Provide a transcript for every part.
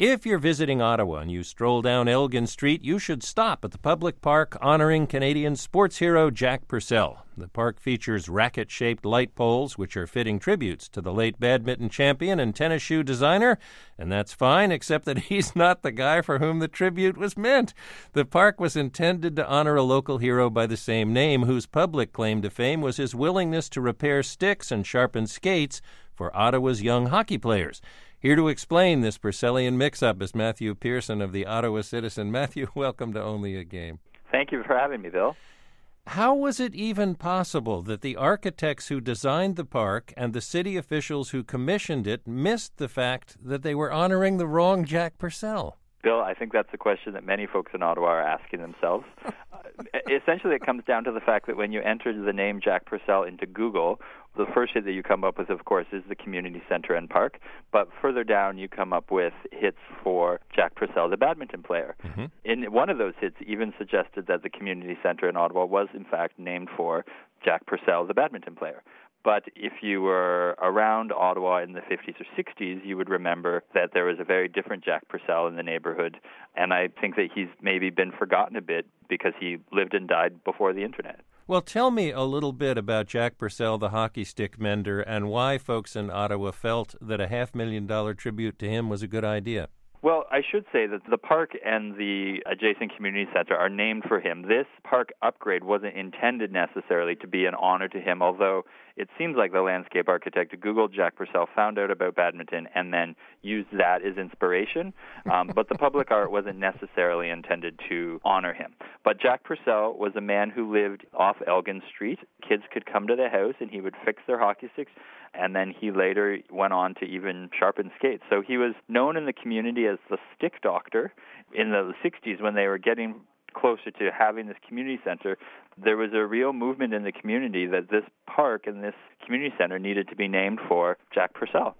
If you're visiting Ottawa and you stroll down Elgin Street, you should stop at the public park honoring Canadian sports hero Jack Purcell. The park features racket-shaped light poles, which are fitting tributes to the late badminton champion and tennis shoe designer, and that's fine, except that he's not the guy for whom the tribute was meant. The park was intended to honor a local hero by the same name, whose public claim to fame was his willingness to repair sticks and sharpen skates for Ottawa's young hockey players. Here to explain this Purcellian mix-up is Matthew Pearson of the Ottawa Citizen. Matthew, welcome to Only a Game. Thank you for having me, Bill. How was it even possible that the architects who designed the park and the city officials who commissioned it missed the fact that they were honoring the wrong Jack Purcell? Bill, I think that's a question that many folks in Ottawa are asking themselves. Essentially, it comes down to the fact that when you enter the name Jack Purcell into Google, the first hit that you come up with, of course, is the community center and park. But further down, you come up with hits for Jack Purcell, the badminton player. Mm-hmm. In one of those hits, even suggested that the community center in Ottawa was, in fact, named for Jack Purcell, the badminton player. But if you were around Ottawa in the 50s or 60s, you would remember that there was a very different Jack Purcell in the neighborhood. And I think that he's maybe been forgotten a bit because he lived and died before the Internet. Well, tell me a little bit about Jack Purcell, the hockey stick mender, and why folks in Ottawa felt that a $500,000 tribute to him was a good idea. Well, I should say that the park and the adjacent community center are named for him. This park upgrade wasn't intended necessarily to be an honor to him, although it seems like the landscape architect Googled Jack Purcell, found out about badminton, and then used that as inspiration. But the public art wasn't necessarily intended to honor him. But Jack Purcell was a man who lived off Elgin Street. Kids could come to the house, and he would fix their hockey sticks. And then he later went on to even sharpen skates. So he was known in the community as the stick doctor. In the 60s, when they were getting closer to having this community center, there was a real movement in the community that this park and this community center needed to be named for Jack Purcell.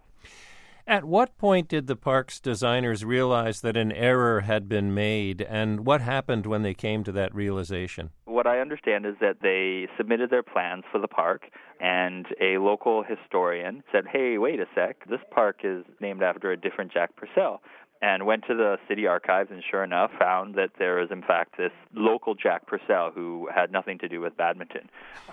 At what point did the park's designers realize that an error had been made, and what happened when they came to that realization? What I understand is that they submitted their plans for the park, and a local historian said, hey, wait a sec, this park is named after a different Jack Purcell. And went to the city archives and sure enough found that there is in fact this local Jack Purcell who had nothing to do with badminton.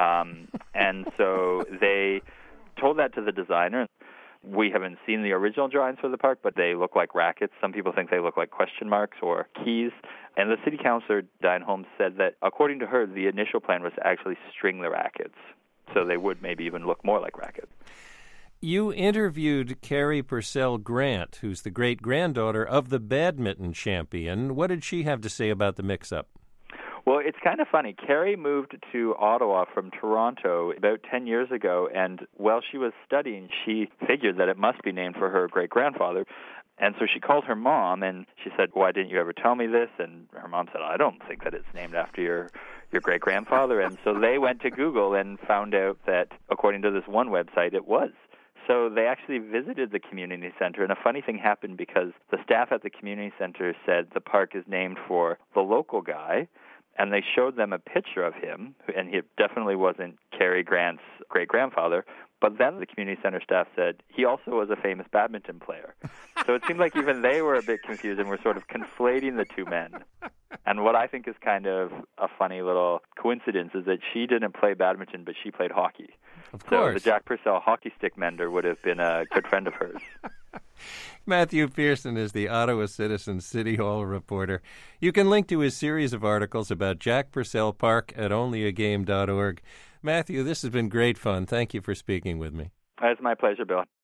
And so they told that to the designer. We haven't seen the original drawings for the park, but they look like rackets. Some people think they look like question marks or keys. And the city councilor, Diane Holmes, said that according to her, the initial plan was to actually string the rackets, so they would maybe even look more like rackets. You interviewed Carrie Purcell Grant, who's the great-granddaughter of the badminton champion. What did she have to say about the mix-up? Well, it's kind of funny. Carrie moved to Ottawa from Toronto about 10 years ago, and while she was studying, she figured that it must be named for her great-grandfather. And so she called her mom, and she said, why didn't you ever tell me this? And her mom said, I don't think that it's named after your great-grandfather. And so they went to Google and found out that, according to this one website, it was. So they actually visited the community center, and a funny thing happened because the staff at the community center said the park is named for the local guy, and they showed them a picture of him, and he definitely wasn't Cary Grant's great-grandfather, but then the community center staff said he also was a famous badminton player. So it seemed like even they were a bit confused and were sort of conflating the two men. And what I think is kind of a funny little coincidence is that she didn't play badminton, but she played hockey. Of course. So the Jack Purcell hockey stick mender would have been a good friend of hers. Matthew Pearson is the Ottawa Citizen City Hall reporter. You can link to his series of articles about Jack Purcell Park at onlyagame.org. Matthew, this has been great fun. Thank you for speaking with me. It's my pleasure, Bill.